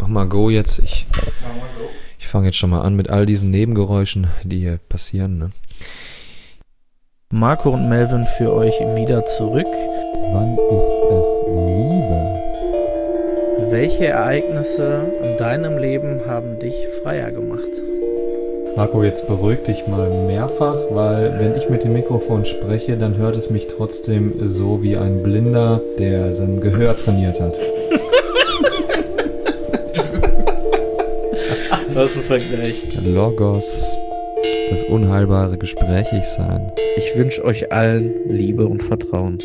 mal Go jetzt. Ich fange jetzt schon mal an mit all diesen Nebengeräuschen, die hier passieren. Ne? Marco und Melvin für euch wieder zurück. Wann ist es Liebe? Welche Ereignisse in deinem Leben haben dich freier gemacht? Marco, jetzt beruhig dich mal mehrfach, weil wenn ich mit dem Mikrofon spreche, dann hört es mich trotzdem so wie ein Blinder, der sein Gehör trainiert hat. Was ein Vergleich. Logos, das unheilbare Gesprächigsein. Ich wünsche euch allen Liebe und Vertrauen.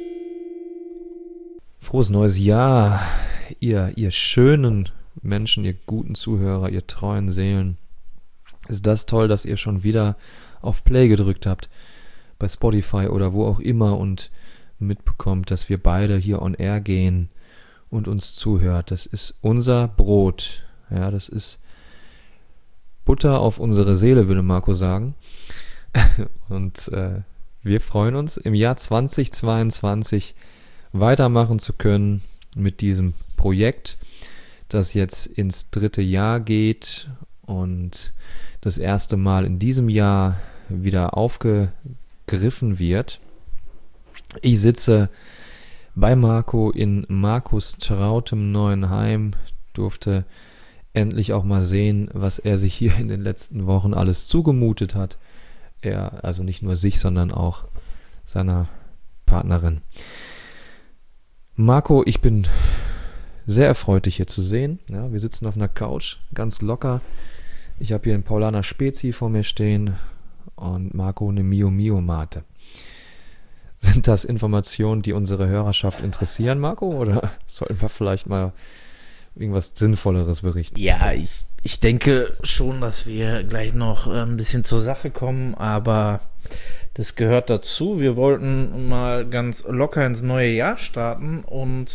Frohes neues Jahr, ihr schönen Menschen, ihr guten Zuhörer, ihr treuen Seelen. Ist das toll, dass ihr schon wieder auf Play gedrückt habt bei Spotify oder wo auch immer und mitbekommt, dass wir beide hier on air gehen und uns zuhört. Das ist unser Brot. Ja, das ist Butter auf unsere Seele, würde Marco sagen. Und wir freuen uns, im Jahr 2022 weitermachen zu können mit diesem Projekt, das jetzt ins 3. Jahr geht und das erste Mal in diesem Jahr wieder aufgegriffen wird. Ich sitze bei Marco in Markus trautem neuen Heim, durfte endlich auch mal sehen, was er sich hier in den letzten Wochen alles zugemutet hat. Er, also nicht nur sich, sondern auch seiner Partnerin. Marco, ich bin sehr erfreut, dich hier zu sehen. Ja, wir sitzen auf einer Couch, ganz locker. Ich habe hier einen Paulaner Spezi vor mir stehen und Marco eine Mio Mio Mate. Sind das Informationen, die unsere Hörerschaft interessieren, Marco? Oder sollten wir vielleicht mal irgendwas Sinnvolleres berichten? Ja, ich denke schon, dass wir gleich noch ein bisschen zur Sache kommen, aber das gehört dazu. Wir wollten mal ganz locker ins neue Jahr starten und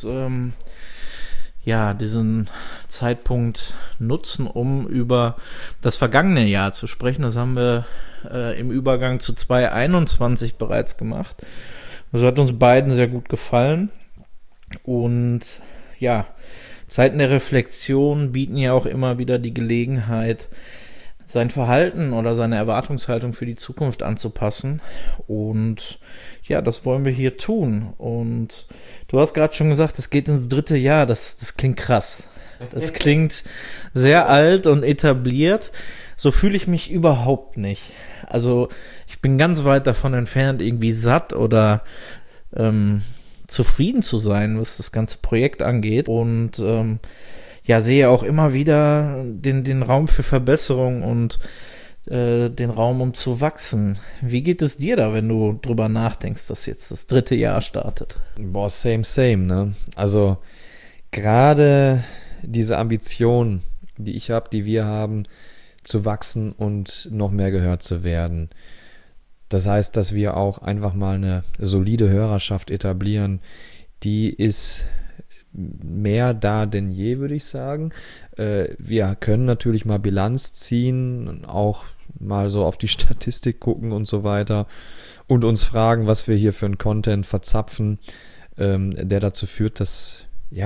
diesen Zeitpunkt nutzen, um über das vergangene Jahr zu sprechen. Das haben wir im Übergang zu 2021 bereits gemacht. Das hat uns beiden sehr gut gefallen. Und ja, Zeiten der Reflexion bieten ja auch immer wieder die Gelegenheit, sein Verhalten oder seine Erwartungshaltung für die Zukunft anzupassen. Und ja, das wollen wir hier tun. Und du hast gerade schon gesagt, es geht ins 3. Jahr. Das klingt krass. Das klingt sehr alt und etabliert. So fühle ich mich überhaupt nicht. Also ich bin ganz weit davon entfernt, irgendwie satt oder zufrieden zu sein, was das ganze Projekt angeht. Und sehe auch immer wieder den Raum für Verbesserung und den Raum, um zu wachsen. Wie geht es dir da, wenn du drüber nachdenkst, dass jetzt das 3. Jahr startet? Boah, same, ne? Also gerade diese Ambition, die ich habe, die wir haben, zu wachsen und noch mehr gehört zu werden. Das heißt, dass wir auch einfach mal eine solide Hörerschaft etablieren, die ist mehr da denn je, würde ich sagen. Wir können natürlich mal Bilanz ziehen, auch mal so auf die Statistik gucken und so weiter und uns fragen, was wir hier für einen Content verzapfen, der dazu führt, dass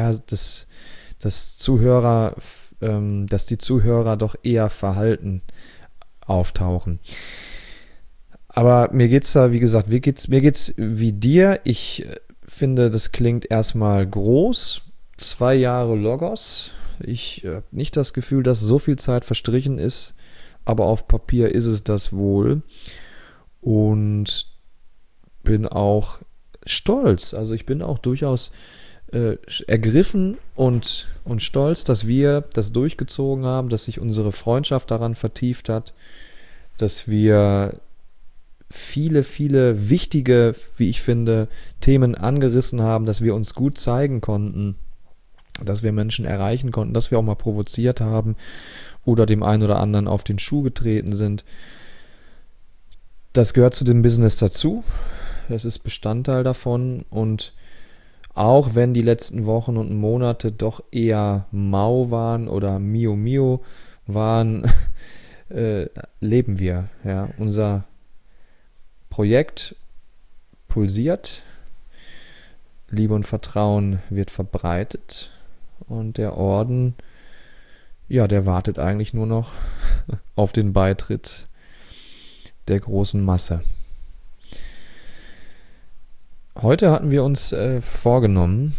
die Zuhörer doch eher verhalten auftauchen. Aber mir geht's da, wie gesagt, mir geht's wie dir. Ich finde, das klingt erstmal groß. 2 Jahre Logos. Ich habe nicht das Gefühl, dass so viel Zeit verstrichen ist, aber auf Papier ist es das wohl. Und bin auch stolz. Also ich bin auch durchaus ergriffen und stolz, dass wir das durchgezogen haben, dass sich unsere Freundschaft daran vertieft hat, dass wir viele, viele wichtige, wie ich finde, Themen angerissen haben, dass wir uns gut zeigen konnten, dass wir Menschen erreichen konnten, dass wir auch mal provoziert haben oder dem einen oder anderen auf den Schuh getreten sind. Das gehört zu dem Business dazu. Das ist Bestandteil davon und auch wenn die letzten Wochen und Monate doch eher mau waren oder Mio Mio waren, leben wir. Ja. Unser Projekt pulsiert, Liebe und Vertrauen wird verbreitet und der Orden ja, der wartet eigentlich nur noch auf den Beitritt der großen Masse. Heute hatten wir uns vorgenommen,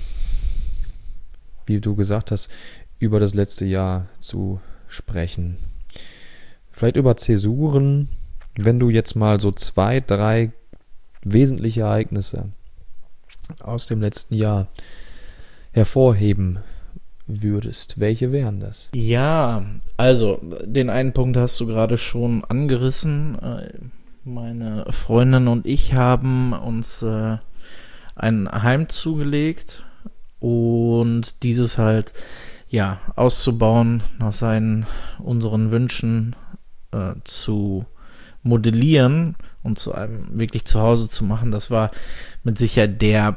wie du gesagt hast, über das letzte Jahr zu sprechen. Vielleicht über Zäsuren, wenn du jetzt mal so 2, 3 wesentliche Ereignisse aus dem letzten Jahr hervorheben würdest. Welche wären das? Ja, also den einen Punkt hast du gerade schon angerissen. Meine Freundin und ich haben uns ein Heim zugelegt und dieses halt auszubauen, nach unseren Wünschen zu modellieren und zu einem wirklich Zuhause zu machen. Das war mit Sicherheit der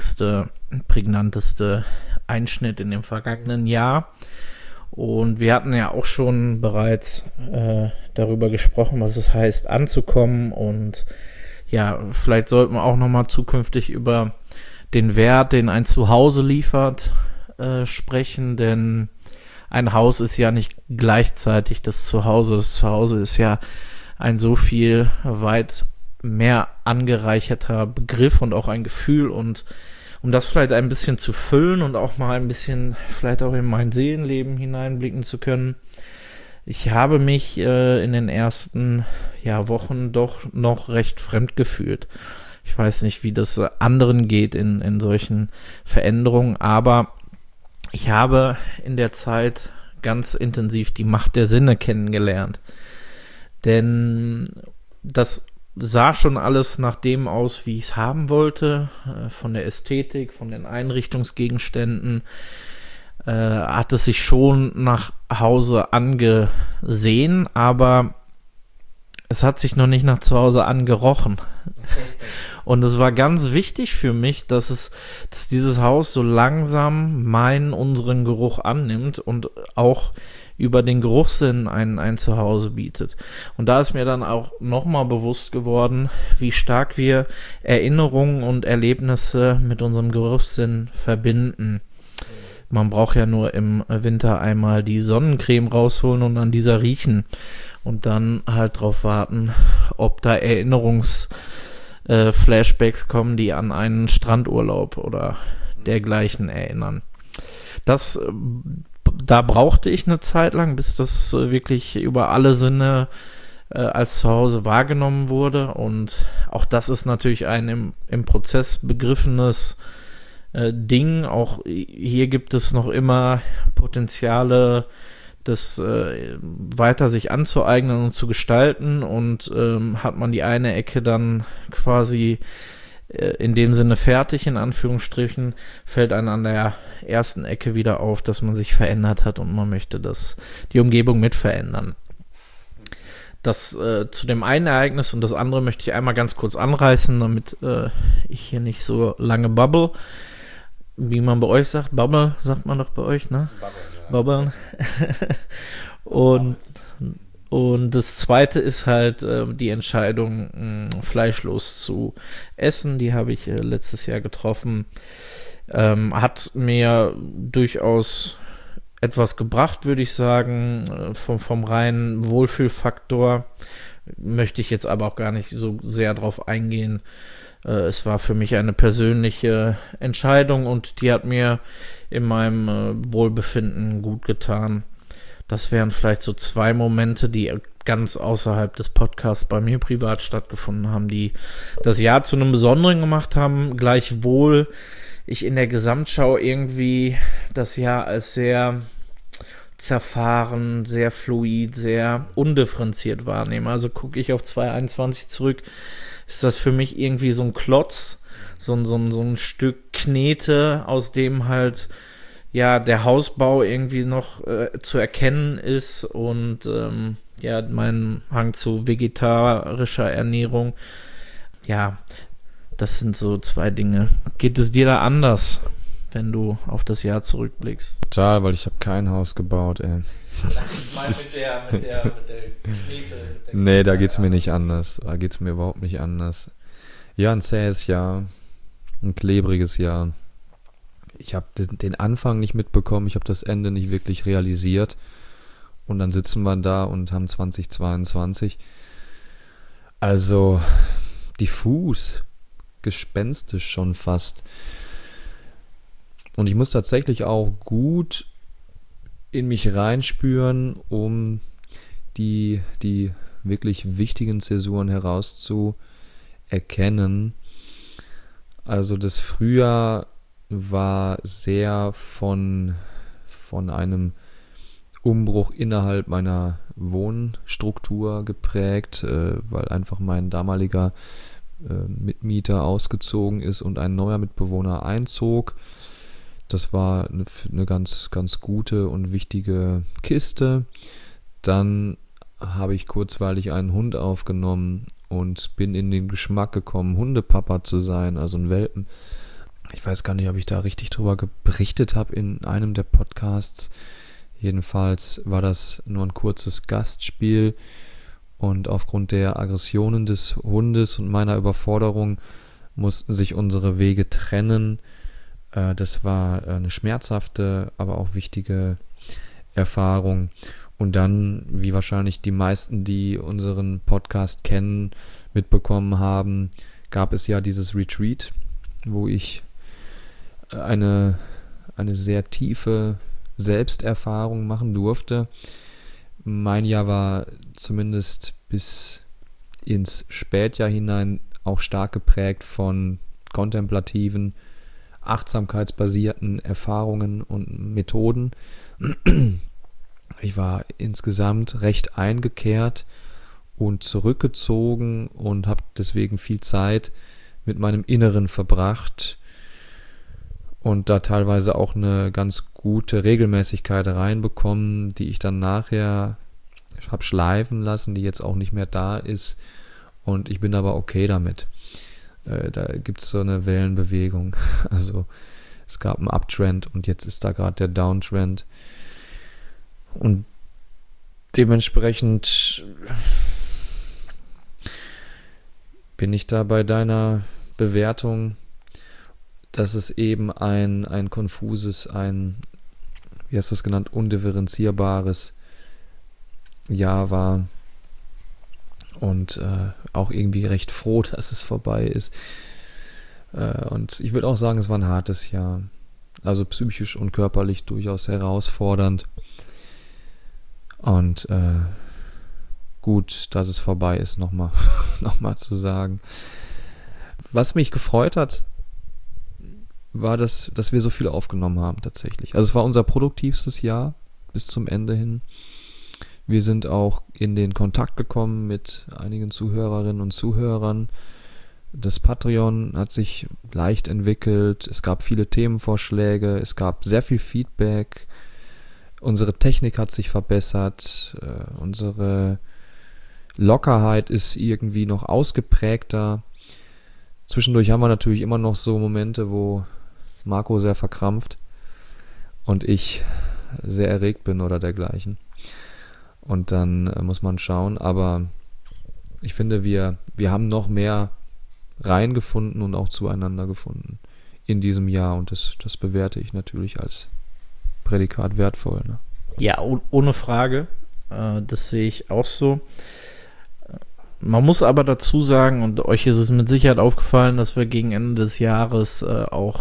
prägnanteste Einschnitt in dem vergangenen Jahr. Und wir hatten ja auch schon bereits darüber gesprochen, was es heißt, anzukommen. Und ja, vielleicht sollten wir auch nochmal zukünftig über den Wert, den ein Zuhause liefert, sprechen, denn ein Haus ist ja nicht gleichzeitig das Zuhause. Das Zuhause ist ja ein so viel weit mehr angereicherter Begriff und auch ein Gefühl, und um das vielleicht ein bisschen zu füllen und auch mal ein bisschen vielleicht auch in mein Seelenleben hineinblicken zu können. Ich habe mich in den ersten Wochen doch noch recht fremd gefühlt. Ich weiß nicht, wie das anderen geht in solchen Veränderungen, aber ich habe in der Zeit ganz intensiv die Macht der Sinne kennengelernt. Denn das sah schon alles nach dem aus, wie ich es haben wollte, von der Ästhetik, von den Einrichtungsgegenständen, hat es sich schon nach Hause angesehen, aber es hat sich noch nicht nach zu Hause angerochen. Und es war ganz wichtig für mich, dass dieses Haus so langsam unseren Geruch annimmt und auch über den Geruchssinn ein Zuhause bietet. Und da ist mir dann auch nochmal bewusst geworden, wie stark wir Erinnerungen und Erlebnisse mit unserem Geruchssinn verbinden. Man braucht ja nur im Winter einmal die Sonnencreme rausholen und an dieser riechen und dann halt drauf warten, ob da Flashbacks kommen, die an einen Strandurlaub oder dergleichen erinnern. Da brauchte ich eine Zeit lang, bis das wirklich über alle Sinne als Zuhause wahrgenommen wurde, und auch das ist natürlich ein im Prozess begriffenes Ding. Auch hier gibt es noch immer Potenziale, das weiter sich anzueignen und zu gestalten, und hat man die eine Ecke dann quasi in dem Sinne fertig, in Anführungsstrichen, fällt einem an der ersten Ecke wieder auf, dass man sich verändert hat und man möchte die Umgebung mit verändern. Das zu dem einen Ereignis, und das andere möchte ich einmal ganz kurz anreißen, damit ich hier nicht so lange bubble. Wie man bei euch sagt, Bubble sagt man doch bei euch, ne? Bubble. Und das zweite ist halt die Entscheidung, fleischlos zu essen. Die habe ich letztes Jahr getroffen. Hat mir durchaus etwas gebracht, würde ich sagen, vom reinen Wohlfühlfaktor. Möchte ich jetzt aber auch gar nicht so sehr drauf eingehen. Es war für mich eine persönliche Entscheidung und die hat mir in meinem Wohlbefinden gut getan. Das wären vielleicht so 2 Momente, die ganz außerhalb des Podcasts bei mir privat stattgefunden haben, die das Jahr zu einem Besonderen gemacht haben. Gleichwohl ich in der Gesamtschau irgendwie das Jahr als sehr zerfahren, sehr fluid, sehr undifferenziert wahrnehme. Also gucke ich auf 2021 zurück, ist das für mich irgendwie so ein Klotz, so ein Stück Knete, aus dem halt der Hausbau irgendwie noch zu erkennen ist und mein Hang zu vegetarischer Ernährung. Ja, das sind so 2 Dinge. Geht es dir da anders, wenn du auf das Jahr zurückblickst? Total, weil ich habe kein Haus gebaut, ey. Ich meine mit der Knete. Nee, da geht's mir nicht anders. Da geht's mir überhaupt nicht anders. Ja, ein zähes Jahr. Ein klebriges Jahr. Ich habe den Anfang nicht mitbekommen. Ich habe das Ende nicht wirklich realisiert. und dann sitzen wir da und haben 2022. Also diffus, gespenstisch schon fast. Und ich muss tatsächlich auch gut in mich reinspüren, um die wirklich wichtigen Zäsuren herauszuerkennen. Also das Frühjahr war sehr von einem Umbruch innerhalb meiner Wohnstruktur geprägt, weil einfach mein damaliger Mitmieter ausgezogen ist und ein neuer Mitbewohner einzog. Das war eine ganz, ganz gute und wichtige Kiste. Dann habe ich kurzweilig einen Hund aufgenommen und bin in den Geschmack gekommen, Hundepapa zu sein, also ein Welpen. Ich weiß gar nicht, ob ich da richtig drüber berichtet habe in einem der Podcasts. Jedenfalls war das nur ein kurzes Gastspiel und aufgrund der Aggressionen des Hundes und meiner Überforderung mussten sich unsere Wege trennen. Das war eine schmerzhafte, aber auch wichtige Erfahrung. Und dann, wie wahrscheinlich die meisten, die unseren Podcast kennen, mitbekommen haben, gab es ja dieses Retreat, wo ich eine sehr tiefe Selbsterfahrung machen durfte. Mein Jahr war zumindest bis ins Spätjahr hinein auch stark geprägt von kontemplativen, achtsamkeitsbasierten Erfahrungen und Methoden. Ich war insgesamt recht eingekehrt und zurückgezogen und habe deswegen viel Zeit mit meinem Inneren verbracht und da teilweise auch eine ganz gute Regelmäßigkeit reinbekommen, die ich dann nachher habe schleifen lassen, die jetzt auch nicht mehr da ist, und ich bin aber okay damit. Da gibt es so eine Wellenbewegung. Also es gab einen Uptrend und jetzt ist da gerade der Downtrend. Und dementsprechend bin ich da bei deiner Bewertung, dass es eben ein konfuses, wie hast du es genannt, undifferenzierbares Jahr war. Und auch irgendwie recht froh, dass es vorbei ist. Und ich würde auch sagen, es war ein hartes Jahr. Also psychisch und körperlich durchaus herausfordernd. Und gut, dass es vorbei ist, nochmal zu sagen. Was mich gefreut hat, war, dass wir so viel aufgenommen haben tatsächlich. Also es war unser produktivstes Jahr bis zum Ende hin. Wir sind auch in den Kontakt gekommen mit einigen Zuhörerinnen und Zuhörern. Das Patreon hat sich leicht entwickelt. Es gab viele Themenvorschläge. Es gab sehr viel Feedback. Unsere Technik hat sich verbessert. Unsere Lockerheit ist irgendwie noch ausgeprägter. Zwischendurch haben wir natürlich immer noch so Momente, wo Marco sehr verkrampft und ich sehr erregt bin oder dergleichen. Und dann muss man schauen, aber ich finde, wir haben noch mehr reingefunden und auch zueinander gefunden in diesem Jahr, und das bewerte ich natürlich als Prädikat wertvoll. Ne? Ja, ohne Frage. Das sehe ich auch so. Man muss aber dazu sagen, und euch ist es mit Sicherheit aufgefallen, dass wir gegen Ende des Jahres auch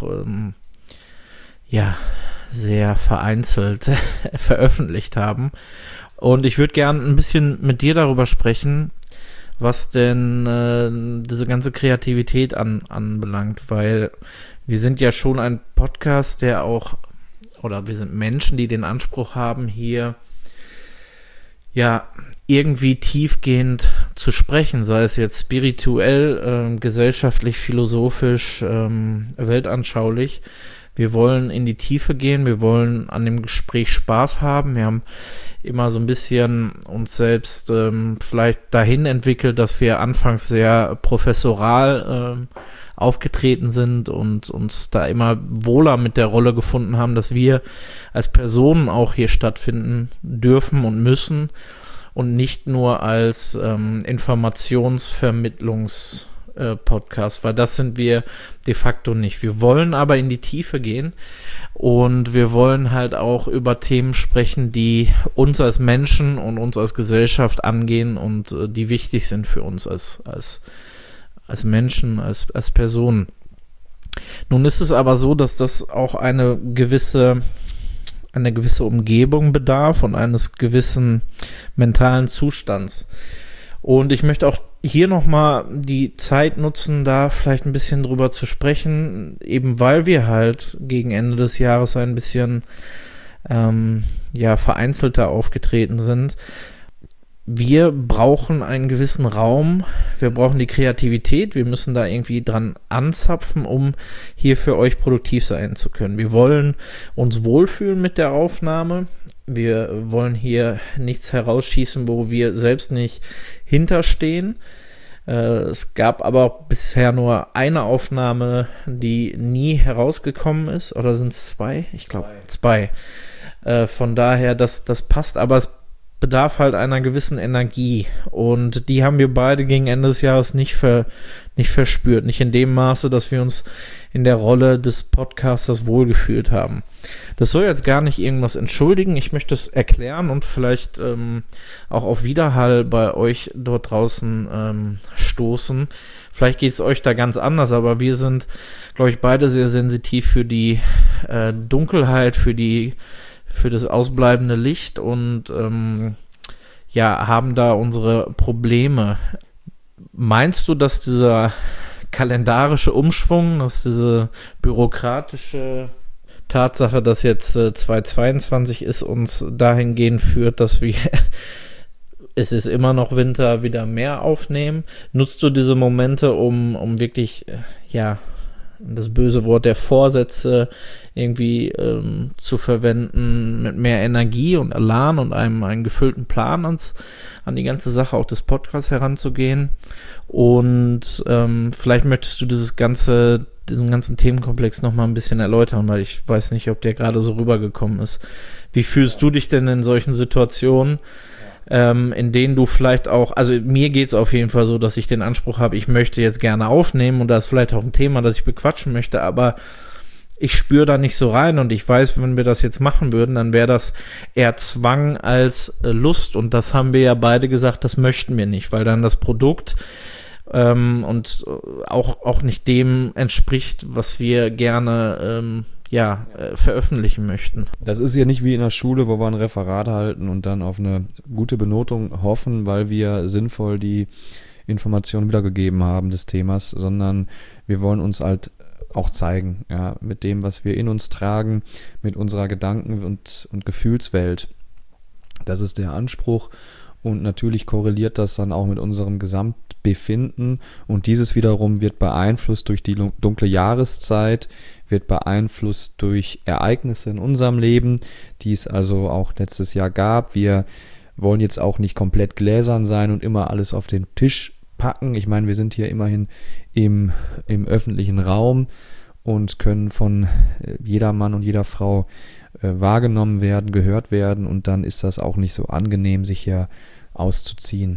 sehr vereinzelt veröffentlicht haben. Und ich würde gerne ein bisschen mit dir darüber sprechen, was denn diese ganze Kreativität anbelangt, weil wir sind ja schon ein Podcast, oder wir sind Menschen, die den Anspruch haben, hier ja irgendwie tiefgehend zu sprechen, sei es jetzt spirituell, gesellschaftlich, philosophisch, weltanschaulich. Wir wollen in die Tiefe gehen, wir wollen an dem Gespräch Spaß haben. Wir haben immer so ein bisschen uns selbst vielleicht dahin entwickelt, dass wir anfangs sehr professoral aufgetreten sind und uns da immer wohler mit der Rolle gefunden haben, dass wir als Personen auch hier stattfinden dürfen und müssen und nicht nur als Informationsvermittlungskanal Podcast, weil das sind wir de facto nicht. Wir wollen aber in die Tiefe gehen und wir wollen halt auch über Themen sprechen, die uns als Menschen und uns als Gesellschaft angehen und die wichtig sind für uns als Menschen, als Personen. Nun ist es aber so, dass das auch eine gewisse Umgebung bedarf und eines gewissen mentalen Zustands. Und ich möchte auch hier nochmal die Zeit nutzen, da vielleicht ein bisschen drüber zu sprechen, eben weil wir halt gegen Ende des Jahres ein bisschen vereinzelter aufgetreten sind. Wir brauchen einen gewissen Raum, wir brauchen die Kreativität, wir müssen da irgendwie dran anzapfen, um hier für euch produktiv sein zu können. Wir wollen uns wohlfühlen mit der Aufnahme, wir wollen hier nichts herausschießen, wo wir selbst nicht hinterstehen. Es gab aber auch bisher nur eine Aufnahme, die nie herausgekommen ist, oder sind es zwei? Ich glaube zwei. Von daher, das passt, aber es bedarf halt einer gewissen Energie und die haben wir beide gegen Ende des Jahres nicht verspürt, nicht in dem Maße, dass wir uns in der Rolle des Podcasters wohlgefühlt haben. Das soll jetzt gar nicht irgendwas entschuldigen, ich möchte es erklären und vielleicht auch auf Widerhall bei euch dort draußen stoßen. Vielleicht geht es euch da ganz anders, aber wir sind, glaube ich, beide sehr sensitiv für die Dunkelheit, für das ausbleibende Licht und haben da unsere Probleme. Meinst du, dass dieser kalendarische Umschwung, dass diese bürokratische Tatsache, dass jetzt 2022 ist, uns dahingehend führt, dass wir es ist immer noch Winter, wieder mehr aufnehmen? Nutzt du diese Momente, um wirklich, das böse Wort der Vorsätze irgendwie zu verwenden, mit mehr Energie und Elan und einen gefüllten Plan an die ganze Sache auch des Podcasts heranzugehen? Und vielleicht möchtest du diesen ganzen Themenkomplex nochmal ein bisschen erläutern, weil ich weiß nicht, ob der gerade so rübergekommen ist. Wie fühlst du dich denn in solchen Situationen, in denen du vielleicht auch, also mir geht es auf jeden Fall so, dass ich den Anspruch habe, ich möchte jetzt gerne aufnehmen und da ist vielleicht auch ein Thema, das ich bequatschen möchte, aber ich spüre da nicht so rein und ich weiß, wenn wir das jetzt machen würden, dann wäre das eher Zwang als Lust und das haben wir ja beide gesagt, das möchten wir nicht, weil dann das Produkt und auch nicht dem entspricht, was wir gerne veröffentlichen möchten. Das ist ja nicht wie in der Schule, wo wir ein Referat halten und dann auf eine gute Benotung hoffen, weil wir sinnvoll die Informationen wiedergegeben haben des Themas, sondern wir wollen uns halt auch zeigen, ja, mit dem, was wir in uns tragen, mit unserer Gedanken- und Gefühlswelt. Das ist der Anspruch und natürlich korreliert das dann auch mit unserem Gesamtbefinden und dieses wiederum wird beeinflusst durch die dunkle Jahreszeit, wird beeinflusst durch Ereignisse in unserem Leben, die es also auch letztes Jahr gab. Wir wollen jetzt auch nicht komplett gläsern sein und immer alles auf den Tisch packen. Ich meine, wir sind hier immerhin im öffentlichen Raum und können von jeder Mann und jeder Frau wahrgenommen werden, gehört werden und dann ist das auch nicht so angenehm, sich hier auszuziehen.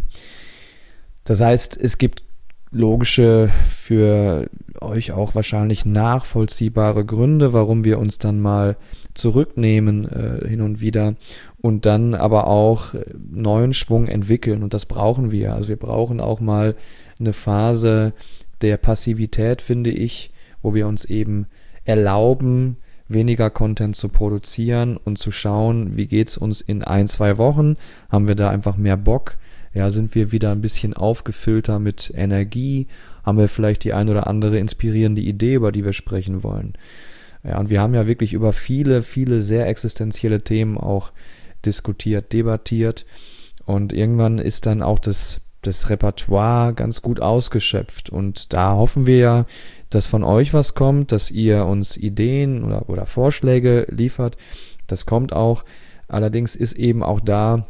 Das heißt, es gibt logische, für euch auch wahrscheinlich nachvollziehbare Gründe, warum wir uns dann mal zurücknehmen hin und wieder und dann aber auch neuen Schwung entwickeln und das brauchen wir. Also wir brauchen auch mal eine Phase der Passivität, finde ich, wo wir uns eben erlauben, weniger Content zu produzieren und zu schauen, wie geht's uns in 1-2 Wochen, haben wir da einfach mehr Bock, ja, sind wir wieder ein bisschen aufgefüllter mit Energie, haben wir vielleicht die ein oder andere inspirierende Idee, über die wir sprechen wollen. Ja, und wir haben ja wirklich über viele, viele sehr existenzielle Themen auch diskutiert, debattiert und irgendwann ist dann auch das Repertoire ganz gut ausgeschöpft und da hoffen wir ja, dass von euch was kommt, dass ihr uns Ideen oder Vorschläge liefert. Das kommt auch. Allerdings ist eben auch da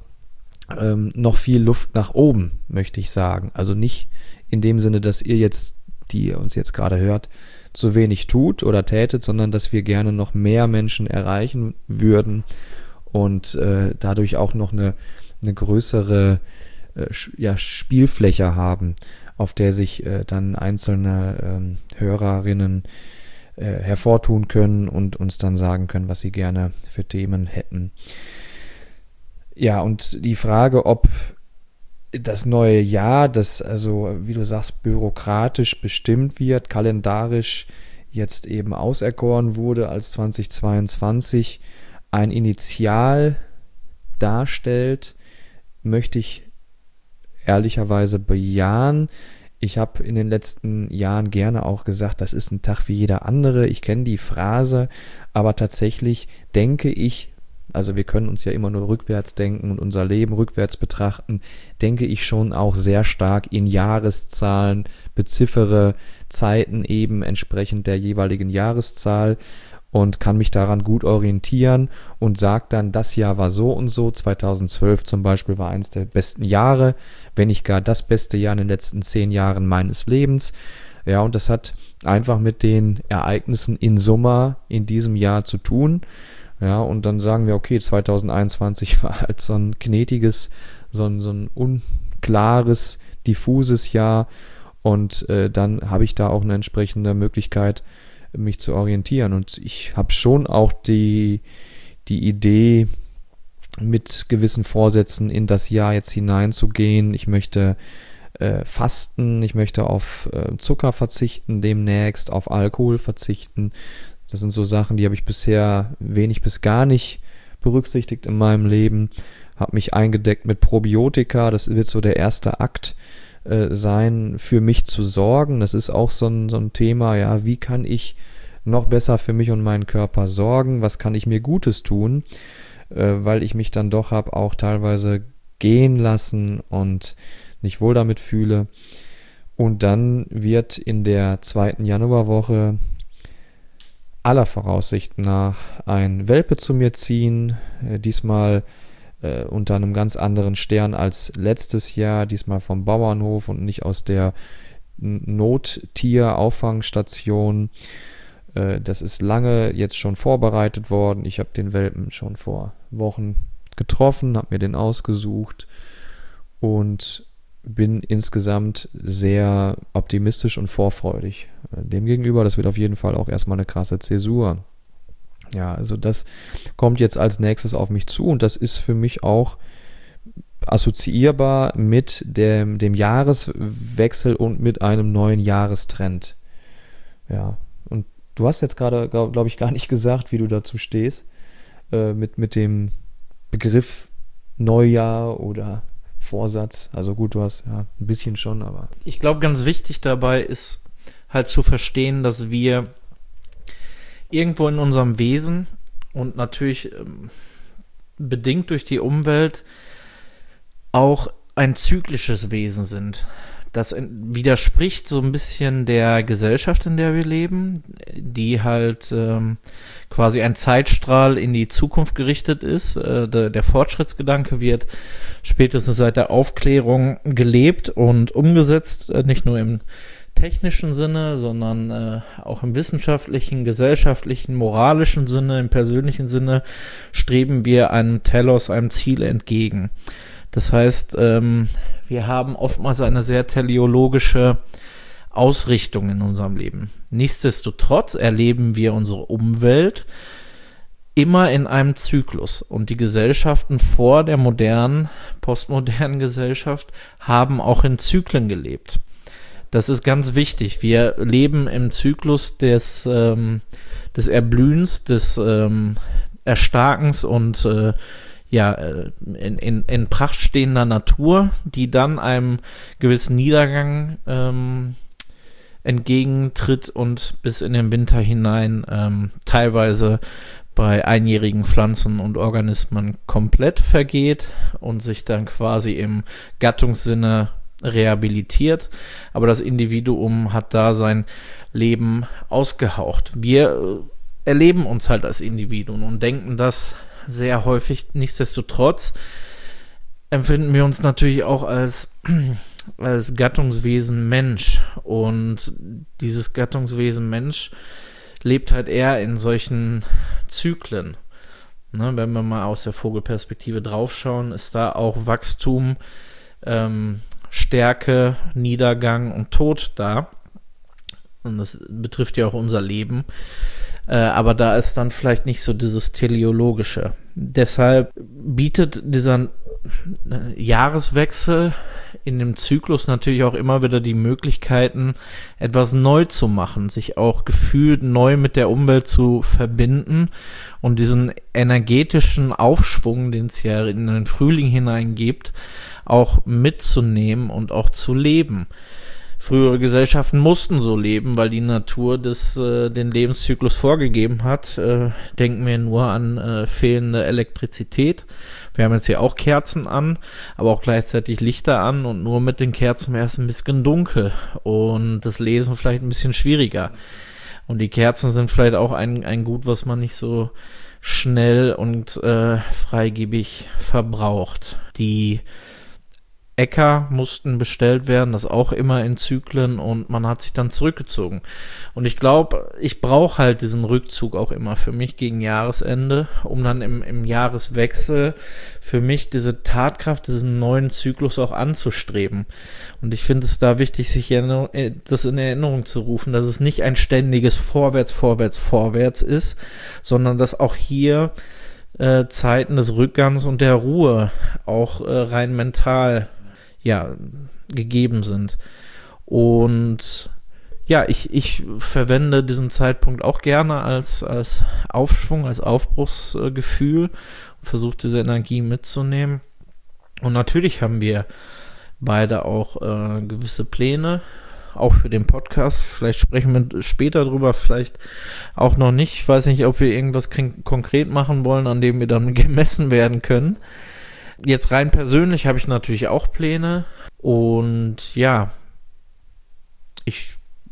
noch viel Luft nach oben, möchte ich sagen. Also nicht in dem Sinne, dass ihr uns jetzt gerade hört, zu wenig tut oder tätet, sondern dass wir gerne noch mehr Menschen erreichen würden und dadurch auch noch eine größere Spielfläche haben. auf der sich dann einzelne Hörerinnen hervortun können und uns dann sagen können, was sie gerne für Themen hätten. Ja, und die Frage, ob das neue Jahr, das also, wie du sagst, bürokratisch bestimmt wird, kalendarisch jetzt eben auserkoren wurde als 2022, ein Initial darstellt, möchte ich ehrlicherweise bejahen. Ich habe in den letzten Jahren gerne auch gesagt, das ist ein Tag wie jeder andere. Ich kenne die Phrase, aber tatsächlich denke ich, also wir können uns ja immer nur rückwärts denken und unser Leben rückwärts betrachten, denke ich schon auch sehr stark in Jahreszahlen, beziffere Zeiten eben entsprechend der jeweiligen Jahreszahl und kann mich daran gut orientieren und sage dann, das Jahr war so und so, 2012 zum Beispiel war eines der besten Jahre, wenn nicht gar das beste Jahr in den letzten 10 Jahren meines Lebens. Ja, und das hat einfach mit den Ereignissen in Summe in diesem Jahr zu tun. Ja, und dann sagen wir, okay, 2021 war halt so ein knetiges, so ein unklares, diffuses Jahr und dann habe ich da auch eine entsprechende Möglichkeit, mich zu orientieren. Und ich habe schon auch die Idee, mit gewissen Vorsätzen in das Jahr jetzt hineinzugehen. Ich möchte fasten, ich möchte auf Zucker verzichten demnächst, auf Alkohol verzichten. Das sind so Sachen, die habe ich bisher wenig bis gar nicht berücksichtigt in meinem Leben. Habe mich eingedeckt mit Probiotika, das wird so der erste Akt sein, für mich zu sorgen. Das ist auch so ein Thema, ja, wie kann ich noch besser für mich und meinen Körper sorgen? Was kann ich mir Gutes tun? Weil ich mich dann doch habe auch teilweise gehen lassen und nicht wohl damit fühle. Und dann wird in der 2. Januarwoche aller Voraussicht nach ein Welpe zu mir ziehen, diesmal unter einem ganz anderen Stern als letztes Jahr, diesmal vom Bauernhof und nicht aus der Nottier-Auffangstation. Das ist lange jetzt schon vorbereitet worden. Ich habe den Welpen schon vor Wochen getroffen, habe mir den ausgesucht und bin insgesamt sehr optimistisch und vorfreudig. Demgegenüber, das wird auf jeden Fall auch erstmal eine krasse Zäsur. Ja, also das kommt jetzt als nächstes auf mich zu und das ist für mich auch assoziierbar mit dem Jahreswechsel und mit einem neuen Jahrestrend. Ja, und du hast jetzt gerade, glaube ich, gar nicht gesagt, wie du dazu stehst, mit dem Begriff Neujahr oder Vorsatz. Also gut, du hast ja ein bisschen schon, aber... Ich glaube, ganz wichtig dabei ist halt zu verstehen, dass wir irgendwo in unserem Wesen und natürlich bedingt durch die Umwelt auch ein zyklisches Wesen sind. Das widerspricht so ein bisschen der Gesellschaft, in der wir leben, die halt quasi ein Zeitstrahl in die Zukunft gerichtet ist. Der Fortschrittsgedanke wird spätestens seit der Aufklärung gelebt und umgesetzt, nicht nur im technischen Sinne, sondern auch im wissenschaftlichen, gesellschaftlichen, moralischen Sinne, im persönlichen Sinne streben wir einem Telos, einem Ziel entgegen. Das heißt, wir haben oftmals eine sehr teleologische Ausrichtung in unserem Leben. Nichtsdestotrotz erleben wir unsere Umwelt immer in einem Zyklus und die Gesellschaften vor der modernen, postmodernen Gesellschaft haben auch in Zyklen gelebt. Das ist ganz wichtig. Wir leben im Zyklus des Erblühens, des Erstarkens und in Pracht stehender Natur, die dann einem gewissen Niedergang entgegentritt und bis in den Winter hinein teilweise bei einjährigen Pflanzen und Organismen komplett vergeht und sich dann quasi im Gattungssinne rehabilitiert, aber das Individuum hat da sein Leben ausgehaucht. Wir erleben uns halt als Individuen und denken das sehr häufig. Nichtsdestotrotz empfinden wir uns natürlich auch als Gattungswesen Mensch und dieses Gattungswesen Mensch lebt halt eher in solchen Zyklen. Ne, wenn wir mal aus der Vogelperspektive draufschauen, ist da auch Wachstum Stärke, Niedergang und Tod da. Und das betrifft ja auch unser Leben. Aber da ist dann vielleicht nicht so dieses Teleologische. Deshalb bietet dieser Jahreswechsel in dem Zyklus natürlich auch immer wieder die Möglichkeiten, etwas neu zu machen, sich auch gefühlt neu mit der Umwelt zu verbinden und diesen energetischen Aufschwung, den es ja in den Frühling hinein gibt, auch mitzunehmen und auch zu leben. Frühere Gesellschaften mussten so leben, weil die Natur den Lebenszyklus vorgegeben hat. Denken wir nur an fehlende Elektrizität. Wir haben jetzt hier auch Kerzen an, aber auch gleichzeitig Lichter an und nur mit den Kerzen wäre es ein bisschen dunkel und das Lesen vielleicht ein bisschen schwieriger. Und die Kerzen sind vielleicht auch ein Gut, was man nicht so schnell und freigebig verbraucht. Die Äcker mussten bestellt werden, das auch immer in Zyklen und man hat sich dann zurückgezogen. Und ich glaube, ich brauche halt diesen Rückzug auch immer für mich gegen Jahresende, um dann im Jahreswechsel für mich diese Tatkraft, diesen neuen Zyklus auch anzustreben. Und ich finde es da wichtig, sich das in Erinnerung zu rufen, dass es nicht ein ständiges Vorwärts, Vorwärts, Vorwärts ist, sondern dass auch hier Zeiten des Rückgangs und der Ruhe auch rein mental gegeben sind. Und ja, ich verwende diesen Zeitpunkt auch gerne als Aufschwung, als Aufbruchsgefühl, versuche diese Energie mitzunehmen. Und natürlich haben wir beide auch gewisse Pläne, auch für den Podcast. Vielleicht sprechen wir später drüber, vielleicht auch noch nicht. Ich weiß nicht, ob wir irgendwas konkret machen wollen, an dem wir dann gemessen werden können. Jetzt rein persönlich habe ich natürlich auch Pläne und ja, ich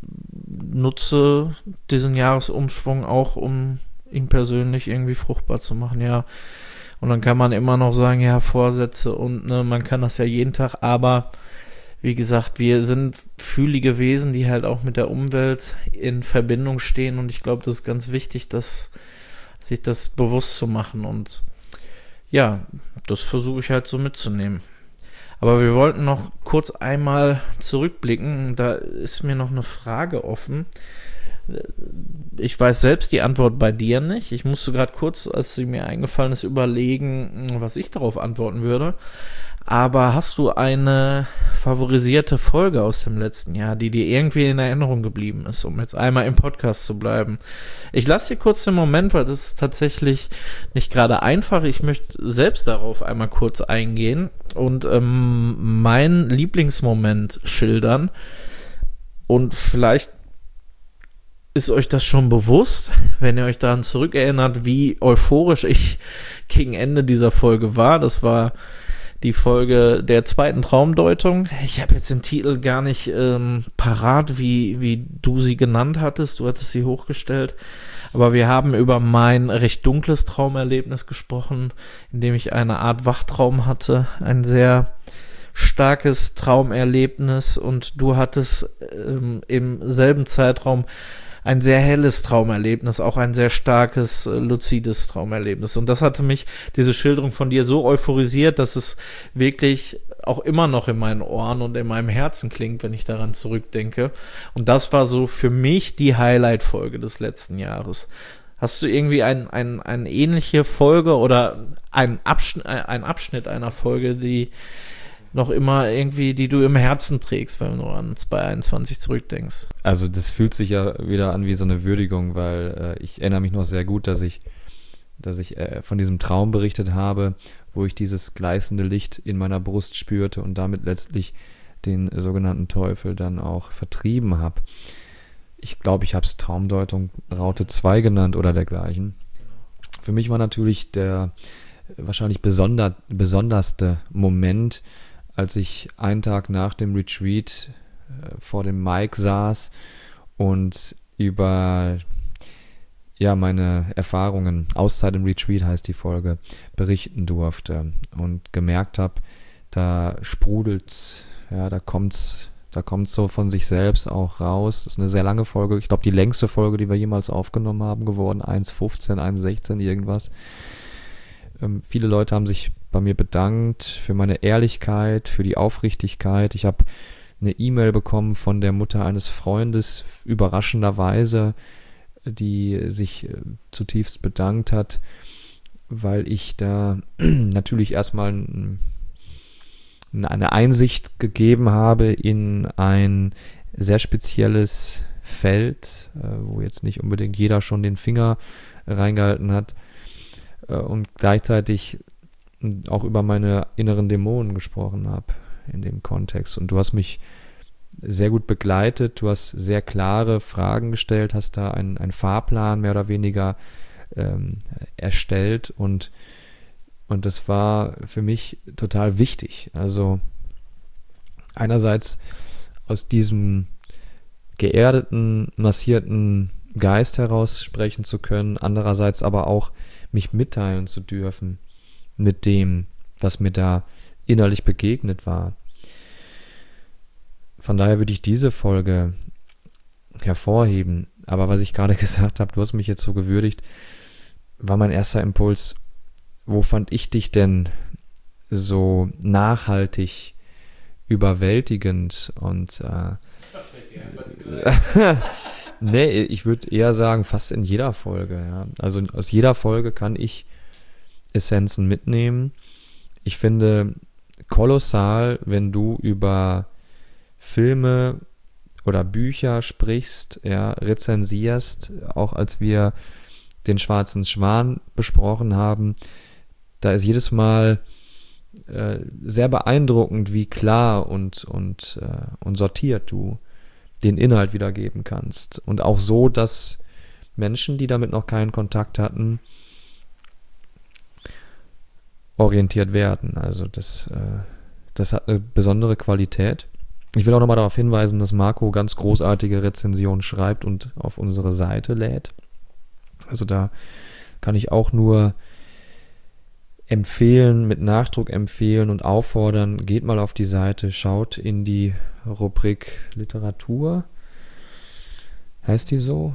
nutze diesen Jahresumschwung auch, um ihn persönlich irgendwie fruchtbar zu machen, ja. Und dann kann man immer noch sagen, ja, Vorsätze und man kann das ja jeden Tag, aber wie gesagt, wir sind fühlige Wesen, die halt auch mit der Umwelt in Verbindung stehen und ich glaube, das ist ganz wichtig, sich das bewusst zu machen und ja, das versuche ich halt so mitzunehmen. Aber wir wollten noch kurz einmal zurückblicken. Da ist mir noch eine Frage offen. Ich weiß selbst die Antwort bei dir nicht. Ich musste gerade kurz, als sie mir eingefallen ist, überlegen, was ich darauf antworten würde. Aber hast du eine favorisierte Folge aus dem letzten Jahr, die dir irgendwie in Erinnerung geblieben ist, um jetzt einmal im Podcast zu bleiben? Ich lasse dir kurz den Moment, weil das ist tatsächlich nicht gerade einfach. Ich möchte selbst darauf einmal kurz eingehen und meinen Lieblingsmoment schildern. Und vielleicht ist euch das schon bewusst, wenn ihr euch daran zurückerinnert, wie euphorisch ich gegen Ende dieser Folge war. Das war die Folge der zweiten Traumdeutung. Ich habe jetzt den Titel gar nicht parat, wie du sie genannt hattest. Du hattest sie hochgestellt. Aber wir haben über mein recht dunkles Traumerlebnis gesprochen, in dem ich eine Art Wachtraum hatte. Ein sehr starkes Traumerlebnis. Und du hattest im selben Zeitraum ein sehr helles Traumerlebnis, auch ein sehr starkes, luzides Traumerlebnis. Und das hatte mich, diese Schilderung von dir, so euphorisiert, dass es wirklich auch immer noch in meinen Ohren und in meinem Herzen klingt, wenn ich daran zurückdenke. Und das war so für mich die Highlight-Folge des letzten Jahres. Hast du irgendwie eine ähnliche Folge oder einen Abschnitt einer Folge, die noch immer irgendwie, die du im Herzen trägst, wenn du an 2021 zurückdenkst? Also das fühlt sich ja wieder an wie so eine Würdigung, weil ich erinnere mich noch sehr gut, dass ich von diesem Traum berichtet habe, wo ich dieses gleißende Licht in meiner Brust spürte und damit letztlich den sogenannten Teufel dann auch vertrieben habe. Ich glaube, ich habe es Traumdeutung Raute 2 genannt oder dergleichen. Für mich war natürlich der wahrscheinlich besonderste Moment, als ich einen Tag nach dem Retreat vor dem Mic saß und über meine Erfahrungen, Auszeit im Retreat heißt die Folge, berichten durfte und gemerkt habe, da sprudelt's, da kommt's so von sich selbst auch raus. Das ist eine sehr lange Folge, ich glaube die längste Folge, die wir jemals aufgenommen haben, geworden, 1,15, 1,16 irgendwas. Viele Leute haben sich bei mir bedankt für meine Ehrlichkeit, für die Aufrichtigkeit. Ich habe eine E-Mail bekommen von der Mutter eines Freundes, überraschenderweise, die sich zutiefst bedankt hat, weil ich da natürlich erstmal eine Einsicht gegeben habe in ein sehr spezielles Feld, wo jetzt nicht unbedingt jeder schon den Finger reingehalten hat, und gleichzeitig auch über meine inneren Dämonen gesprochen habe in dem Kontext. Und du hast mich sehr gut begleitet, du hast sehr klare Fragen gestellt, hast da einen Fahrplan mehr oder weniger erstellt, und das war für mich total wichtig. Also einerseits aus diesem geerdeten, massierten Geist heraus sprechen zu können, andererseits aber auch mich mitteilen zu dürfen mit dem, was mir da innerlich begegnet war. Von daher würde ich diese Folge hervorheben. Aber was ich gerade gesagt habe, du hast mich jetzt so gewürdigt, war mein erster Impuls: Wo fand ich dich denn so nachhaltig überwältigend? Und nee, ich würde eher sagen, fast in jeder Folge. Ja. Also aus jeder Folge kann ich Essenzen mitnehmen. Ich finde kolossal, wenn du über Filme oder Bücher sprichst, ja, rezensierst, auch als wir den Schwarzen Schwan besprochen haben, da ist jedes Mal sehr beeindruckend, wie klar und sortiert du den Inhalt wiedergeben kannst. Und auch so, dass Menschen, die damit noch keinen Kontakt hatten, orientiert werden. Also das hat eine besondere Qualität. Ich will auch nochmal darauf hinweisen, dass Marco ganz großartige Rezensionen schreibt und auf unsere Seite lädt. Also da kann ich auch nur empfehlen, mit Nachdruck empfehlen und auffordern, geht mal auf die Seite, schaut in die Rubrik Literatur. Heißt die so?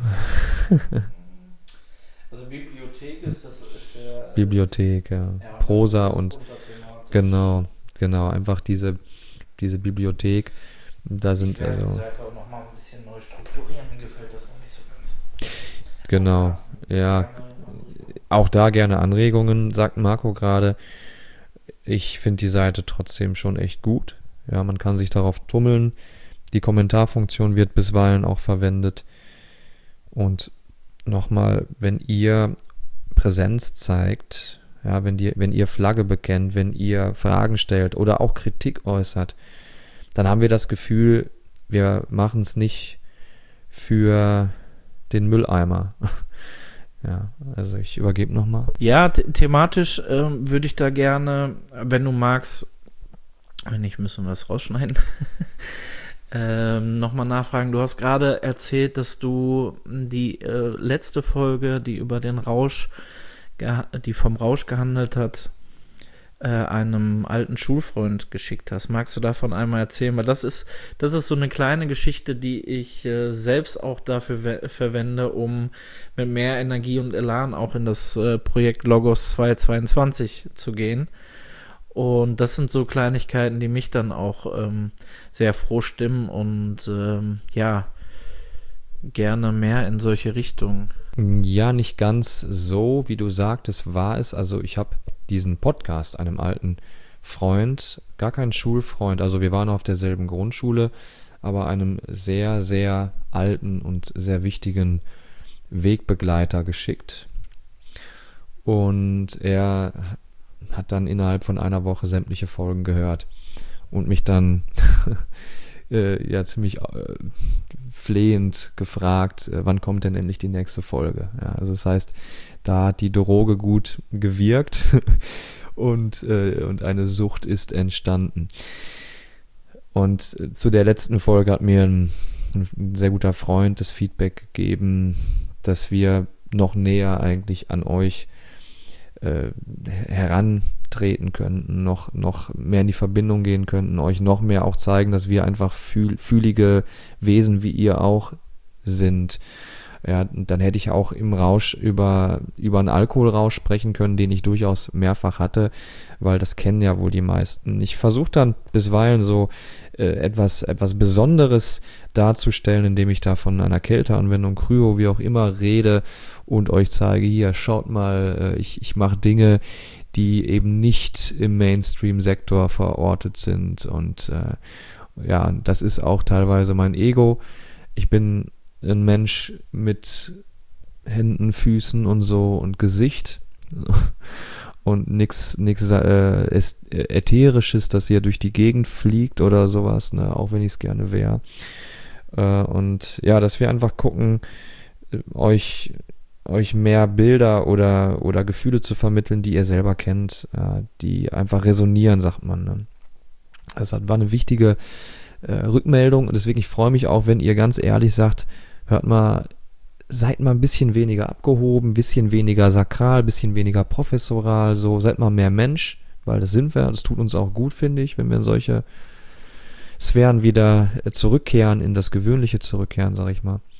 Also Bibliothek ist ja... Bibliothek, ja. Prosa und... Genau, einfach diese Bibliothek. Da sind also... die Seite auch nochmal ein bisschen neu strukturieren, mir gefällt das noch nicht so ganz. Genau, ja. Auch da gerne Anregungen, sagt Marco gerade. Ich finde die Seite trotzdem schon echt gut. Ja, man kann sich darauf tummeln. Die Kommentarfunktion wird bisweilen auch verwendet. Und nochmal, wenn ihr Präsenz zeigt, ja, wenn ihr Flagge bekennt, wenn ihr Fragen stellt oder auch Kritik äußert, dann haben wir das Gefühl, wir machen es nicht für den Mülleimer. Ja, also ich übergebe nochmal. Ja, thematisch würde ich da gerne, wenn du magst, wenn nicht, müssen wir es rausschneiden, nochmal nachfragen. Du hast gerade erzählt, dass du die letzte Folge, die über den Rausch, die vom Rausch gehandelt hat, einem alten Schulfreund geschickt hast. Magst du davon einmal erzählen? Weil das ist so eine kleine Geschichte, die ich selbst auch dafür verwende, um mit mehr Energie und Elan auch in das Projekt Logos 222 zu gehen. Und das sind so Kleinigkeiten, die mich dann auch sehr froh stimmen und gerne mehr in solche Richtungen. Ja, nicht ganz so, wie du sagtest, war es. Also ich habe diesen Podcast einem alten Freund, gar kein Schulfreund, also wir waren auf derselben Grundschule, aber einem sehr, sehr alten und sehr wichtigen Wegbegleiter geschickt. Und er hat dann innerhalb von einer Woche sämtliche Folgen gehört und mich dann ziemlich flehend gefragt, wann kommt denn endlich die nächste Folge? Ja, also das heißt, da hat die Droge gut gewirkt und eine Sucht ist entstanden. Und zu der letzten Folge hat mir ein sehr guter Freund das Feedback gegeben, dass wir noch näher eigentlich an euch herantreten könnten, noch mehr in die Verbindung gehen könnten, euch noch mehr auch zeigen, dass wir einfach fühlige Wesen wie ihr auch sind. Ja, dann hätte ich auch im Rausch über einen Alkoholrausch sprechen können, den ich durchaus mehrfach hatte, weil das kennen ja wohl die meisten. Ich versuche dann bisweilen so etwas Besonderes darzustellen, indem ich da von einer Kälteanwendung, Kryo, wie auch immer rede und euch zeige, hier, schaut mal, ich mache Dinge, die eben nicht im Mainstream-Sektor verortet sind und ja, das ist auch teilweise mein Ego. Ich bin ein Mensch mit Händen, Füßen und so und Gesicht und nix Ätherisches, das hier durch die Gegend fliegt oder sowas, ne, auch wenn ich es gerne wäre. Und ja, dass wir einfach gucken, euch mehr Bilder oder Gefühle zu vermitteln, die ihr selber kennt, die einfach resonieren, sagt man. Ne? Das war eine wichtige Rückmeldung und deswegen, ich freue mich auch, wenn ihr ganz ehrlich sagt, hört mal, seid mal ein bisschen weniger abgehoben, ein bisschen weniger sakral, ein bisschen weniger professoral, so, seid mal mehr Mensch, weil das sind wir, das tut uns auch gut, finde ich, wenn wir in solche Sphären wieder zurückkehren, in das Gewöhnliche zurückkehren, sag ich mal.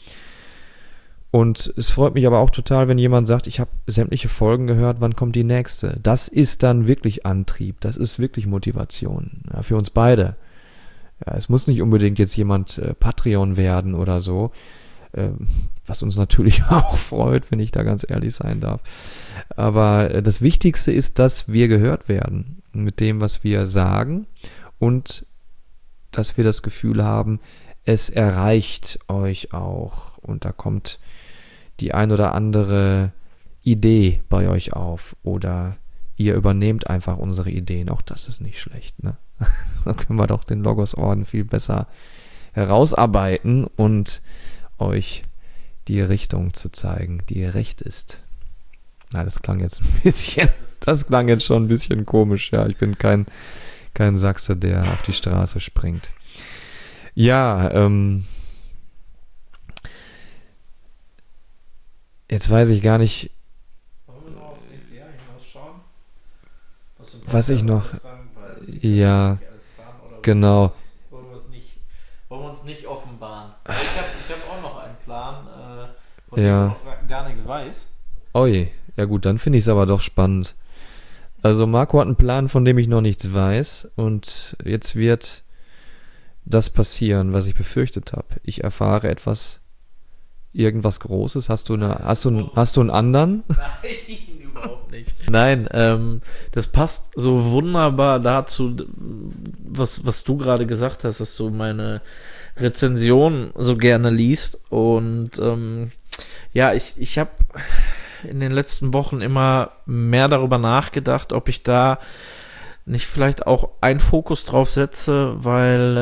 Und es freut mich aber auch total, wenn jemand sagt, ich habe sämtliche Folgen gehört, wann kommt die nächste? Das ist dann wirklich Antrieb, das ist wirklich Motivation, ja, für uns beide. Ja, es muss nicht unbedingt jetzt jemand Patreon werden oder so, was uns natürlich auch freut, wenn ich da ganz ehrlich sein darf. Aber das Wichtigste ist, dass wir gehört werden mit dem, was wir sagen und dass wir das Gefühl haben, es erreicht euch auch und da kommt die ein oder andere Idee bei euch auf oder ihr übernehmt einfach unsere Ideen. Auch das ist nicht schlecht, ne? Dann können wir doch den Logos-Orden viel besser herausarbeiten und euch die Richtung zu zeigen, die recht ist. Na, das klang jetzt schon ein bisschen komisch, ja. Ich bin kein Sachse, der auf die Straße springt. Ja, jetzt weiß ich gar nicht, wollen wir noch aufs nächste Jahr hinausschauen? was ich noch, ja, genau. Wollen wir uns nicht offenbaren. Ich hab auch noch einen Plan, von dem Ja. ich noch gar nichts weiß. Oh je, ja gut, dann finde ich es aber doch spannend. Also Marco hat einen Plan, von dem ich noch nichts weiß und jetzt wird das passieren, was ich befürchtet habe. Ich erfahre irgendwas Großes. Hast du einen anderen? Nein, überhaupt nicht. Nein, das passt so wunderbar dazu, was du gerade gesagt hast, dass du meine Rezension so gerne liest. Und ja, ich habe in den letzten Wochen immer mehr darüber nachgedacht, ob ich da nicht vielleicht auch einen Fokus drauf setze, weil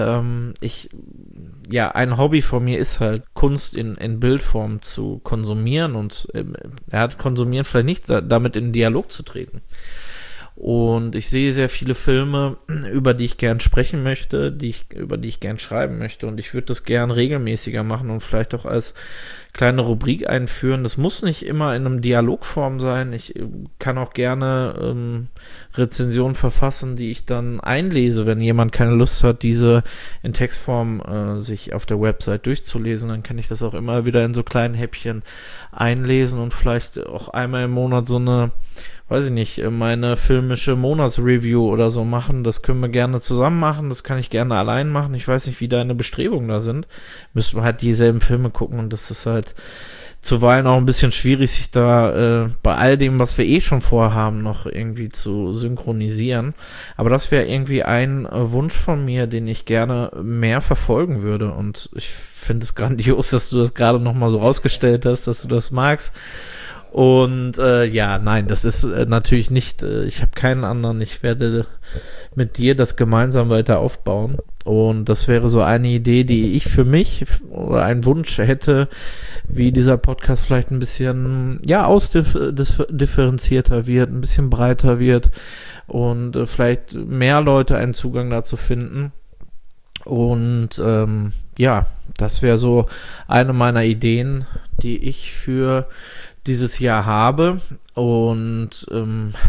ein Hobby von mir ist halt, Kunst in Bildform zu konsumieren und konsumieren vielleicht nicht, damit in Dialog zu treten. Und ich sehe sehr viele Filme, über die ich gern sprechen möchte, über die ich gern schreiben möchte. Und ich würde das gern regelmäßiger machen und vielleicht auch als kleine Rubrik einführen. Das muss nicht immer in einem Dialogform sein. Ich kann auch gerne Rezensionen verfassen, die ich dann einlese, wenn jemand keine Lust hat, diese in Textform sich auf der Website durchzulesen. Dann kann ich das auch immer wieder in so kleinen Häppchen einlesen und vielleicht auch einmal im Monat so eine, weiß ich nicht, meine filmische Monatsreview oder so machen. Das können wir gerne zusammen machen. Das kann ich gerne allein machen. Ich weiß nicht, wie deine Bestrebungen da sind. Müssen wir halt dieselben Filme gucken und das ist halt zuweilen auch ein bisschen schwierig, sich da bei all dem, was wir eh schon vorhaben, noch irgendwie zu synchronisieren. Aber das wäre irgendwie ein Wunsch von mir, den ich gerne mehr verfolgen würde. Und ich finde es grandios, dass du das gerade nochmal so rausgestellt hast, dass du das magst. Und nein, das ist natürlich nicht, ich habe keinen anderen, ich werde mit dir das gemeinsam weiter aufbauen und das wäre so eine Idee, die ich für mich oder einen Wunsch hätte, wie dieser Podcast vielleicht ein bisschen, ausdifferenzierter wird, ein bisschen breiter wird und vielleicht mehr Leute einen Zugang dazu finden und das wäre so eine meiner Ideen, die ich für dieses Jahr habe und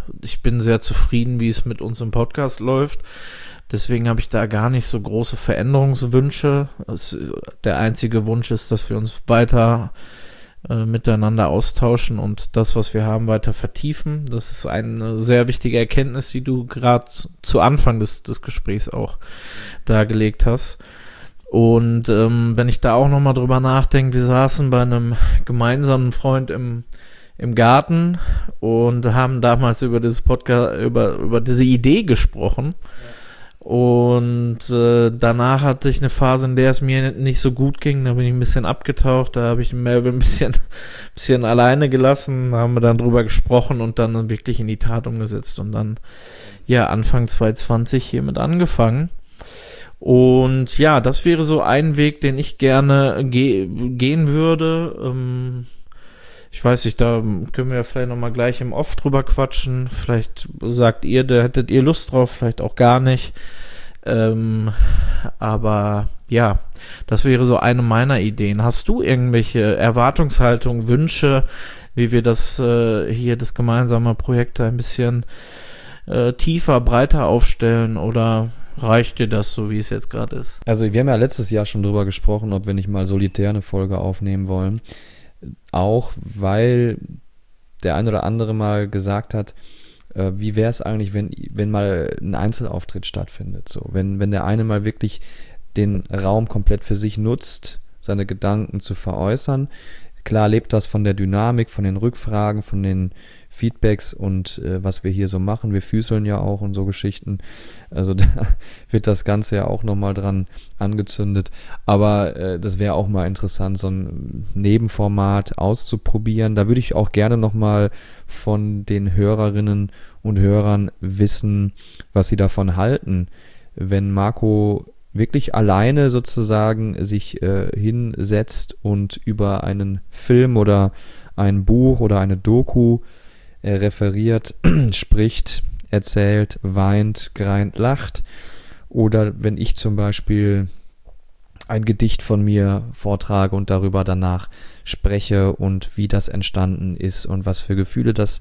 ich bin sehr zufrieden, wie es mit uns im Podcast läuft. Deswegen habe ich da gar nicht so große Veränderungswünsche. Der einzige Wunsch ist, dass wir uns weiter miteinander austauschen und das, was wir haben, weiter vertiefen. Das ist eine sehr wichtige Erkenntnis, die du gerade zu Anfang des Gesprächs auch dargelegt hast. Und wenn ich da auch nochmal drüber nachdenke, wir saßen bei einem gemeinsamen Freund im Garten und haben damals über dieses Podcast, über diese Idee gesprochen. Und danach hatte ich eine Phase, in der es mir nicht so gut ging. Da bin ich ein bisschen abgetaucht. Da habe ich Melvin ein bisschen alleine gelassen. Da haben wir dann drüber gesprochen und dann wirklich in die Tat umgesetzt. Und dann, ja, Anfang 2020 hiermit angefangen. Und ja, das wäre so ein Weg, den ich gerne gehen würde. Ich weiß nicht, da können wir ja vielleicht nochmal gleich im Off drüber quatschen. Vielleicht sagt ihr, da hättet ihr Lust drauf, vielleicht auch gar nicht. Aber ja, das wäre so eine meiner Ideen. Hast du irgendwelche Erwartungshaltungen, Wünsche, wie wir das hier, das gemeinsame Projekt ein bisschen tiefer, breiter aufstellen, oder reicht dir das so, wie es jetzt gerade ist? Also wir haben ja letztes Jahr schon drüber gesprochen, ob wir nicht mal solitär eine Folge aufnehmen wollen. Auch weil der ein oder andere mal gesagt hat, wie wäre es eigentlich, wenn mal ein Einzelauftritt stattfindet. So, wenn der eine mal wirklich den Raum komplett für sich nutzt, seine Gedanken zu veräußern. Klar lebt das von der Dynamik, von den Rückfragen, von den Feedbacks und was wir hier so machen. Wir füßeln ja auch und so Geschichten. Also da wird das Ganze ja auch nochmal dran angezündet. Aber das wäre auch mal interessant, so ein Nebenformat auszuprobieren. Da würde ich auch gerne nochmal von den Hörerinnen und Hörern wissen, was sie davon halten. Wenn Marco wirklich alleine sozusagen sich hinsetzt und über einen Film oder ein Buch oder eine Doku referiert, spricht, erzählt, weint, greint, lacht. Oder wenn ich zum Beispiel ein Gedicht von mir vortrage und darüber danach spreche und wie das entstanden ist und was für Gefühle das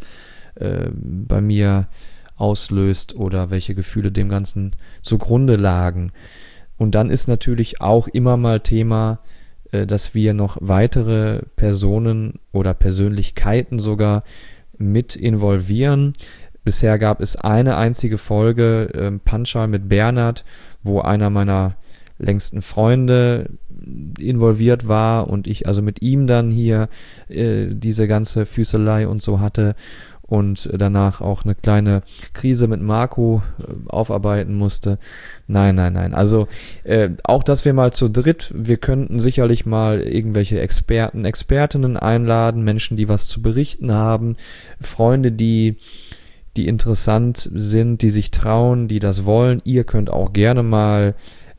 bei mir auslöst oder welche Gefühle dem Ganzen zugrunde lagen. Und dann ist natürlich auch immer mal Thema, dass wir noch weitere Personen oder Persönlichkeiten sogar mit involvieren. Bisher gab es eine einzige Folge, Panschal mit Bernhard, wo einer meiner längsten Freunde involviert war und ich also mit ihm dann hier diese ganze Füßelei und so hatte und danach auch eine kleine Krise mit Marco aufarbeiten musste. Nein. Also auch, dass wir mal zu dritt, wir könnten sicherlich mal irgendwelche Experten, Expertinnen einladen, Menschen, die was zu berichten haben, Freunde, die interessant sind, die sich trauen, die das wollen. Ihr könnt auch gerne mal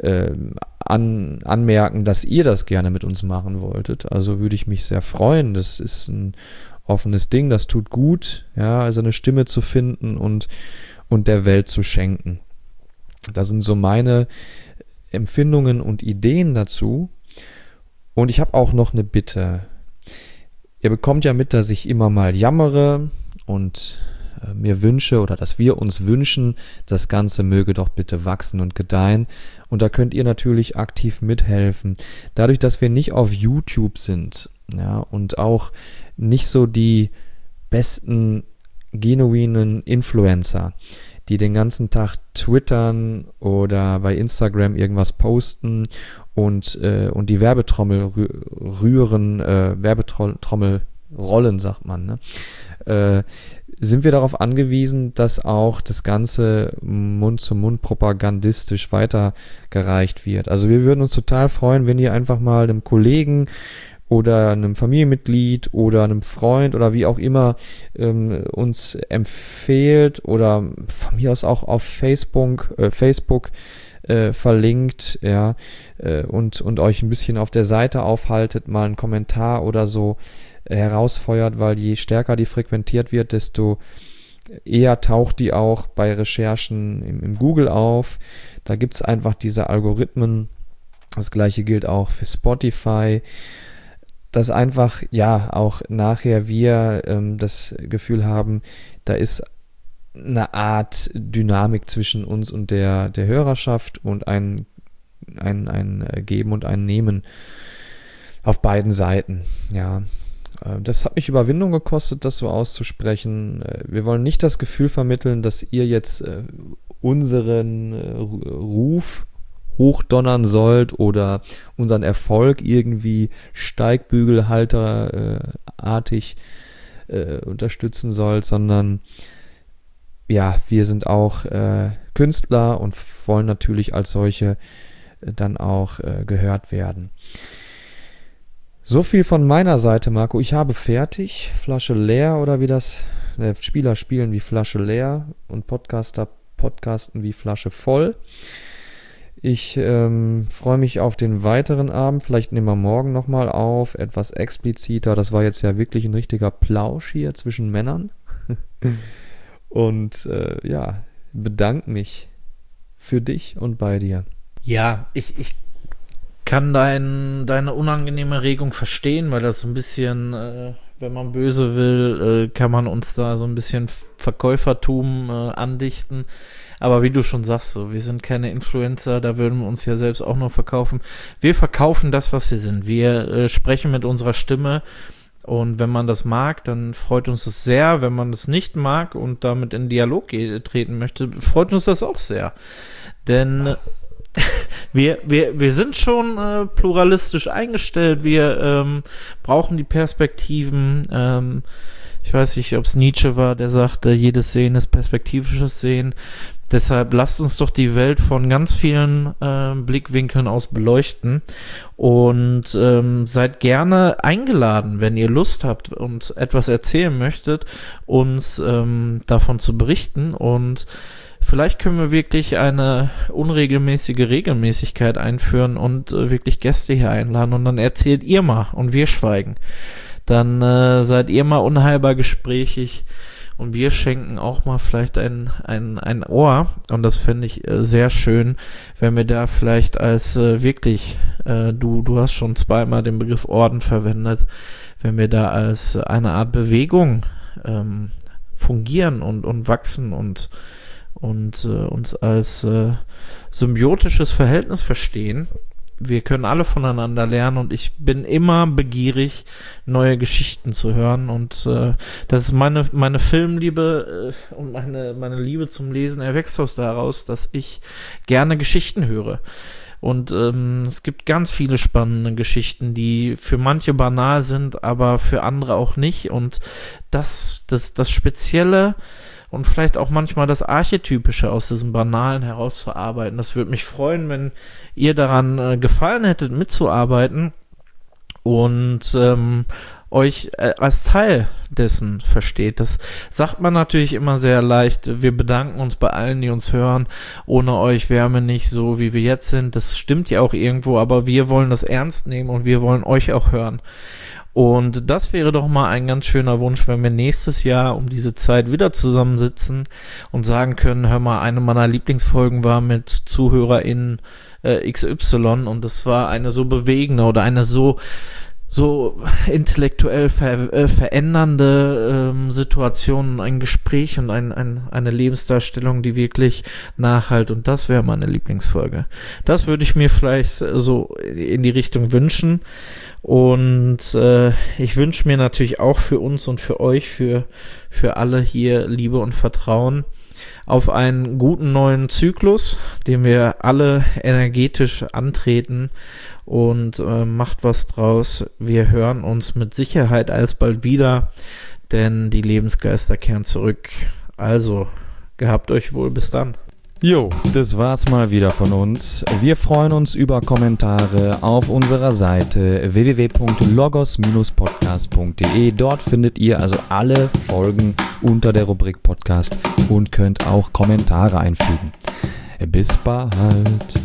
anmerken, dass ihr das gerne mit uns machen wolltet. Also würde ich mich sehr freuen. Das ist ein offenes Ding, das tut gut, ja, also eine Stimme zu finden und der Welt zu schenken. Das sind so meine Empfindungen und Ideen dazu. Und ich habe auch noch eine Bitte. Ihr bekommt ja mit, dass ich immer mal jammere und mir wünsche oder dass wir uns wünschen, das Ganze möge doch bitte wachsen und gedeihen. Und da könnt ihr natürlich aktiv mithelfen. Dadurch, dass wir nicht auf YouTube sind, ja, und auch nicht so die besten genuinen Influencer, die den ganzen Tag twittern oder bei Instagram irgendwas posten und die Werbetrommel rühren, Werbetrommel rollen, sagt man, ne? Sind wir darauf angewiesen, dass auch das Ganze Mund-zu-Mund propagandistisch weitergereicht wird. Also wir würden uns total freuen, wenn ihr einfach mal einem Kollegen oder einem Familienmitglied oder einem Freund oder wie auch immer uns empfehlt oder von mir aus auch auf Facebook verlinkt, ja, und euch ein bisschen auf der Seite aufhaltet, mal einen Kommentar oder so herausfeuert, weil je stärker die frequentiert wird, desto eher taucht die auch bei Recherchen im Google auf. Da gibt es einfach diese Algorithmen. Das gleiche gilt auch für Spotify, dass einfach, ja, auch nachher wir das Gefühl haben, da ist eine Art Dynamik zwischen uns und der Hörerschaft und ein Geben und ein Nehmen auf beiden Seiten. Ja, das hat mich Überwindung gekostet, das so auszusprechen. Wir wollen nicht das Gefühl vermitteln, dass ihr jetzt unseren Ruf hochdonnern sollt oder unseren Erfolg irgendwie steigbügelhalterartig unterstützen sollt, sondern ja, wir sind auch Künstler und wollen natürlich als solche dann auch gehört werden. So viel von meiner Seite, Marco. Ich habe fertig. Flasche leer oder wie das Spieler spielen wie Flasche leer und Podcaster podcasten wie Flasche voll. Ich freue mich auf den weiteren Abend. Vielleicht nehmen wir morgen nochmal auf. Etwas expliziter. Das war jetzt ja wirklich ein richtiger Plausch hier zwischen Männern. Und ja, bedanke mich für dich und bei dir. Ja, ich kann deine unangenehme Regung verstehen, weil das so ein bisschen, wenn man böse will, kann man uns da so ein bisschen Verkäufertum andichten. Aber wie du schon sagst, so, wir sind keine Influencer, da würden wir uns ja selbst auch noch verkaufen. Wir verkaufen das, was wir sind. Wir sprechen mit unserer Stimme. Und wenn man das mag, dann freut uns das sehr. Wenn man das nicht mag und damit in Dialog treten möchte, freut uns das auch sehr. Denn wir sind schon pluralistisch eingestellt. Wir brauchen die Perspektiven. Ich weiß nicht, ob es Nietzsche war, der sagte, jedes Sehen ist perspektivisches Sehen. Deshalb lasst uns doch die Welt von ganz vielen Blickwinkeln aus beleuchten und seid gerne eingeladen, wenn ihr Lust habt und etwas erzählen möchtet, uns davon zu berichten, und vielleicht können wir wirklich eine unregelmäßige Regelmäßigkeit einführen und wirklich Gäste hier einladen, und dann erzählt ihr mal und wir schweigen. Dann seid ihr mal unheilbar gesprächig. Und wir schenken auch mal vielleicht ein Ohr. Und das fände ich sehr schön, wenn wir da vielleicht als wirklich, du hast schon zweimal den Begriff Orden verwendet, wenn wir da als eine Art Bewegung fungieren und wachsen und uns als symbiotisches Verhältnis verstehen. Wir können alle voneinander lernen, und ich bin immer begierig, neue Geschichten zu hören, und das ist meine Filmliebe und meine Liebe zum Lesen erwächst daraus, dass ich gerne Geschichten höre. Und es gibt ganz viele spannende Geschichten, die für manche banal sind, aber für andere auch nicht, und das Spezielle und vielleicht auch manchmal das Archetypische aus diesem Banalen herauszuarbeiten. Das würde mich freuen, wenn ihr daran gefallen hättet, mitzuarbeiten und euch als Teil dessen versteht. Das sagt man natürlich immer sehr leicht. Wir bedanken uns bei allen, die uns hören. Ohne euch wären wir nicht so, wie wir jetzt sind. Das stimmt ja auch irgendwo, aber wir wollen das ernst nehmen und wir wollen euch auch hören. Und das wäre doch mal ein ganz schöner Wunsch, wenn wir nächstes Jahr um diese Zeit wieder zusammensitzen und sagen können, hör mal, eine meiner Lieblingsfolgen war mit ZuhörerInnen XY, und das war eine so bewegende oder eine so intellektuell verändernde Situation, ein Gespräch und eine Lebensdarstellung, die wirklich nachhalt, und das wäre meine Lieblingsfolge. Das würde ich mir vielleicht so in die Richtung wünschen, und ich wünsche mir natürlich auch für uns und für euch, für alle hier Liebe und Vertrauen auf einen guten neuen Zyklus, den wir alle energetisch antreten, und macht was draus. Wir hören uns mit Sicherheit alsbald wieder, denn die Lebensgeister kehren zurück. Also, gehabt euch wohl, bis dann. Jo, das war's mal wieder von uns. Wir freuen uns über Kommentare auf unserer Seite www.logos-podcast.de. Dort findet ihr also alle Folgen unter der Rubrik Podcast und könnt auch Kommentare einfügen. Bis bald.